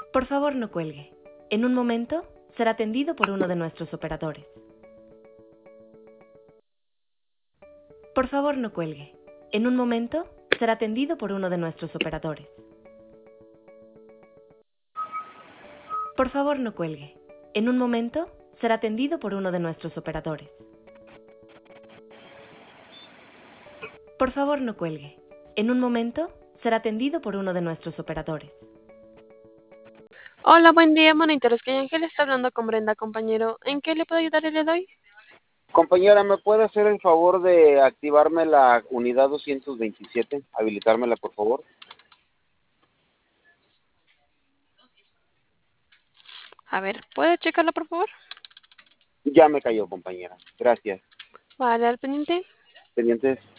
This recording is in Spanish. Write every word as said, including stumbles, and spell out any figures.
Por favor, no cuelgue. En un momento será atendido por uno de nuestros operadores. Por favor, no cuelgue. En un momento será atendido por uno de nuestros operadores. Por favor, no cuelgue. En un momento será atendido por uno de nuestros operadores. Por favor, no cuelgue. En un momento será atendido por uno de nuestros operadores. Hola, buen día, monitores. Que Ángel está hablando con Brenda, compañero. ¿En qué le puedo ayudar el día de hoy? Compañera, ¿me puede hacer el favor de activarme la unidad doscientos veintisiete? Habilitármela, por favor. A ver, ¿puede checarla, por favor? Ya me cayó, compañera. Gracias. Vale, al pendiente. Pendientes.